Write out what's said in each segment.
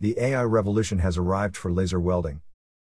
The AI revolution has arrived for laser welding.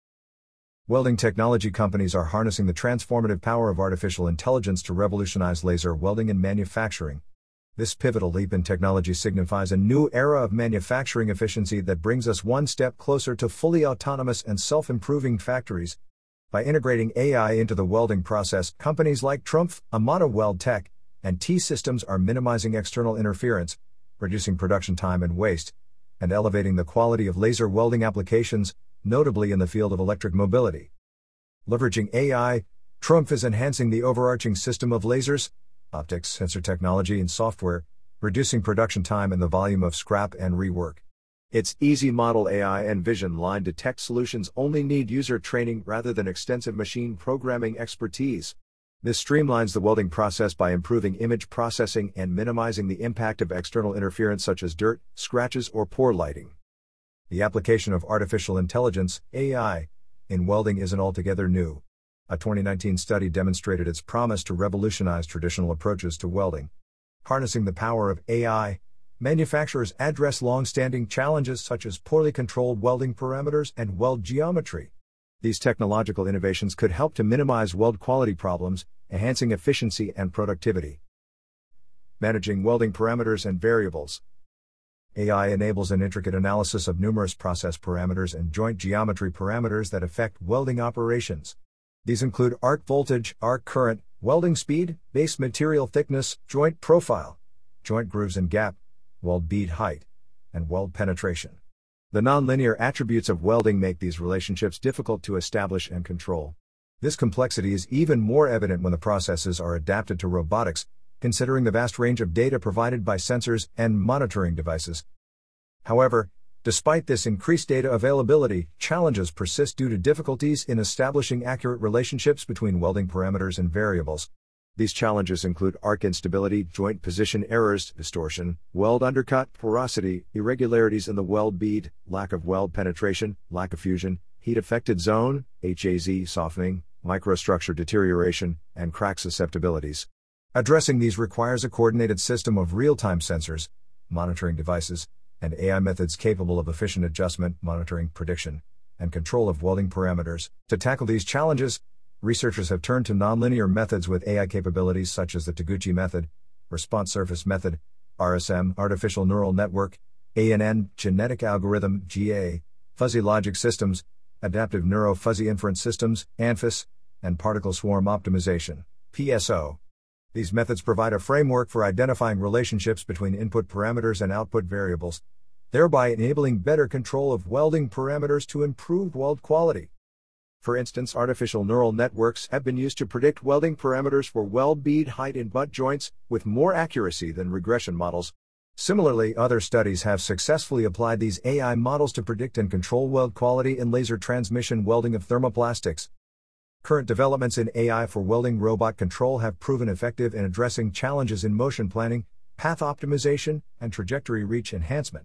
Welding technology companies are harnessing the transformative power of artificial intelligence to revolutionize laser welding in manufacturing. This pivotal leap in technology signifies a new era of manufacturing efficiency that brings us one step closer to fully autonomous and self-improving factories. By integrating AI into the welding process, companies like Trumpf, Amana Weld Tech, and T-Systems are minimizing external interference, reducing production time and waste, and elevating the quality of laser welding applications, notably in the field of electric mobility. Leveraging AI, Trumpf is enhancing the overarching system of lasers, optics, sensor technology, and software, reducing production time and the volume of scrap and rework. Its Easy Model AI and Vision Line Detect solutions only need user training rather than extensive machine programming expertise. This streamlines the welding process by improving image processing and minimizing the impact of external interference such as dirt, scratches, or poor lighting. The application of artificial intelligence, AI, in welding isn't altogether new. A 2019 study demonstrated its promise to revolutionize traditional approaches to welding. Harnessing the power of AI, manufacturers address long-standing challenges such as poorly controlled welding parameters and weld geometry. These technological innovations could help to minimize weld quality problems, enhancing efficiency and productivity. Managing welding parameters and variables. AI enables an intricate analysis of numerous process parameters and joint geometry parameters that affect welding operations. These include arc voltage, arc current, welding speed, base material thickness, joint profile, joint grooves and gap, weld bead height, and weld penetration. The nonlinear attributes of welding make these relationships difficult to establish and control. This complexity is even more evident when the processes are adapted to robotics, considering the vast range of data provided by sensors and monitoring devices. However, despite this increased data availability, challenges persist due to difficulties in establishing accurate relationships between welding parameters and variables. These challenges include arc instability, joint position errors, distortion, weld undercut, porosity, irregularities in the weld bead, lack of weld penetration, lack of fusion, heat-affected zone, HAZ softening, microstructure deterioration, and crack susceptibilities. Addressing these requires a coordinated system of real-time sensors, monitoring devices, and AI methods capable of efficient adjustment, monitoring, prediction, and control of welding parameters. To tackle these challenges, researchers have turned to nonlinear methods with AI capabilities such as the Taguchi method, response surface method, RSM, artificial neural network, ANN, genetic algorithm, GA, fuzzy logic systems, adaptive neuro-fuzzy inference systems, ANFIS, and particle swarm optimization, PSO. These methods provide a framework for identifying relationships between input parameters and output variables, thereby enabling better control of welding parameters to improve weld quality. For instance, artificial neural networks have been used to predict welding parameters for weld bead height in butt joints with more accuracy than regression models. Similarly, other studies have successfully applied these AI models to predict and control weld quality in laser transmission welding of thermoplastics. Current developments in AI for welding robot control have proven effective in addressing challenges in motion planning, path optimization, and trajectory reach enhancement.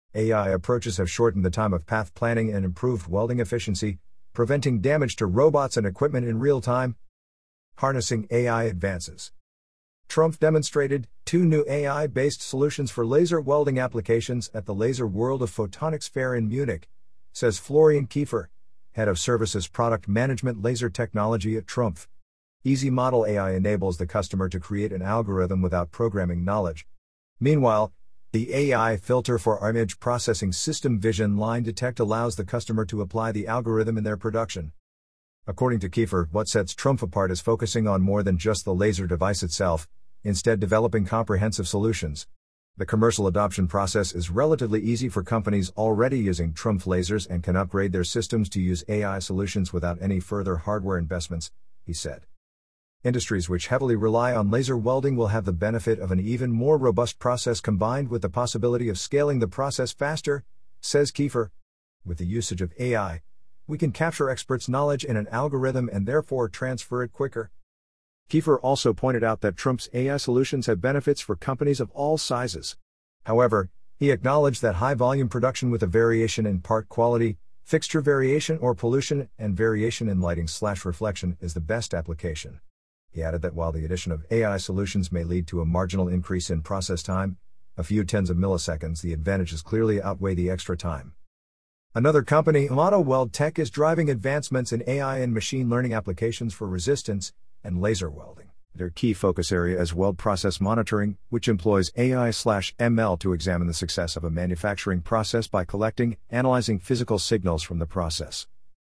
AI approaches have shortened the time of path planning and improved welding efficiency, preventing damage to robots and equipment in real time. Harnessing AI advances. Trumpf demonstrated 2 new AI-based solutions for laser welding applications at the Laser World of Photonics Fair in Munich, says Florian Kiefer, Head of Services Product Management Laser Technology at Trumpf. Easy Model AI enables the customer to create an algorithm without programming knowledge. Meanwhile, the AI filter for image processing system Vision Line Detect allows the customer to apply the algorithm in their production. According to Kiefer, what sets Trumpf apart is focusing on more than just the laser device itself, instead developing comprehensive solutions. The commercial adoption process is relatively easy for companies already using Trumpf lasers and can upgrade their systems to use AI solutions without any further hardware investments, he said. Industries which heavily rely on laser welding will have the benefit of an even more robust process combined with the possibility of scaling the process faster, says Kiefer. With the usage of AI, we can capture experts' knowledge in an algorithm and therefore transfer it quicker. Kiefer also pointed out that Trumpf's AI solutions have benefits for companies of all sizes. However, he acknowledged that high-volume production with a variation in part quality, fixture variation or pollution, and variation in lighting/reflection is the best application. He added that while the addition of AI solutions may lead to a marginal increase in process time, a few tens of milliseconds, the advantages clearly outweigh the extra time. Another company, Amada Weld Tech, is driving advancements in AI and machine learning applications for resistance and laser welding. Their key focus area is weld process monitoring, which employs AI/ML to examine the success of a manufacturing process by collecting, analyzing physical signals from the process.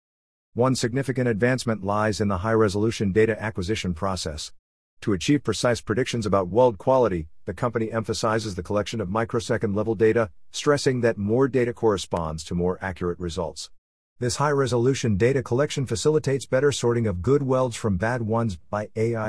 One significant advancement lies in the high-resolution data acquisition process. To achieve precise predictions about weld quality, the company emphasizes the collection of microsecond-level data, stressing that more data corresponds to more accurate results. This high-resolution data collection facilitates better sorting of good welds from bad ones by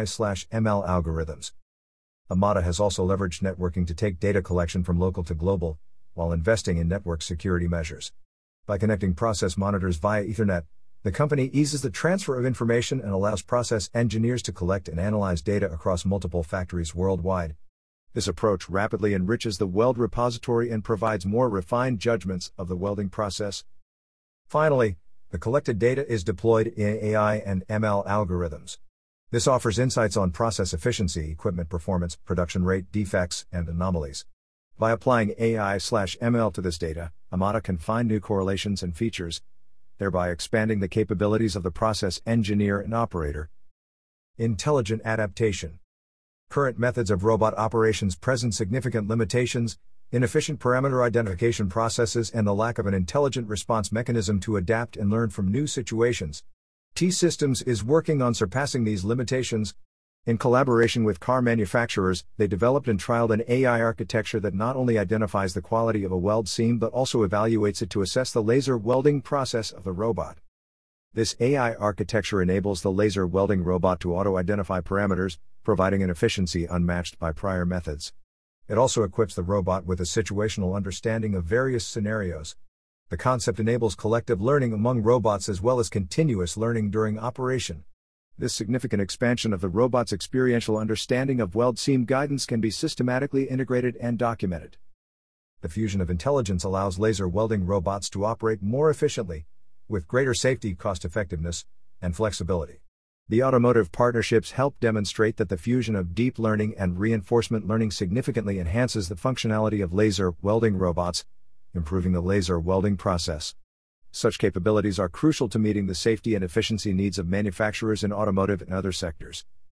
AI/ML algorithms. Amada has also leveraged networking to take data collection from local to global, while investing in network security measures. By connecting process monitors via Ethernet, the company eases the transfer of information and allows process engineers to collect and analyze data across multiple factories worldwide. This approach rapidly enriches the weld repository and provides more refined judgments of the welding process. Finally, the collected data is deployed in AI and ML algorithms. This offers insights on process efficiency, equipment performance, production rate, defects, and anomalies. By applying AI/ML to this data, Amada can find new correlations and features, thereby expanding the capabilities of the process engineer and operator. Intelligent adaptation. Current methods of robot operations present significant limitations, inefficient parameter identification processes, and the lack of an intelligent response mechanism to adapt and learn from new situations. T-Systems is working on surpassing these limitations. In collaboration with car manufacturers, they developed and trialed an AI architecture that not only identifies the quality of a weld seam but also evaluates it to assess the laser welding process of the robot. This AI architecture enables the laser welding robot to auto-identify parameters, providing an efficiency unmatched by prior methods. It also equips the robot with a situational understanding of various scenarios. The concept enables collective learning among robots as well as continuous learning during operation. This significant expansion of the robot's experiential understanding of weld seam guidance can be systematically integrated and documented. The fusion of intelligence allows laser welding robots to operate more efficiently, with greater safety, cost-effectiveness, and flexibility. The automotive partnerships help demonstrate that the fusion of deep learning and reinforcement learning significantly enhances the functionality of laser welding robots, improving the laser welding process. Such capabilities are crucial to meeting the safety and efficiency needs of manufacturers in automotive and other sectors.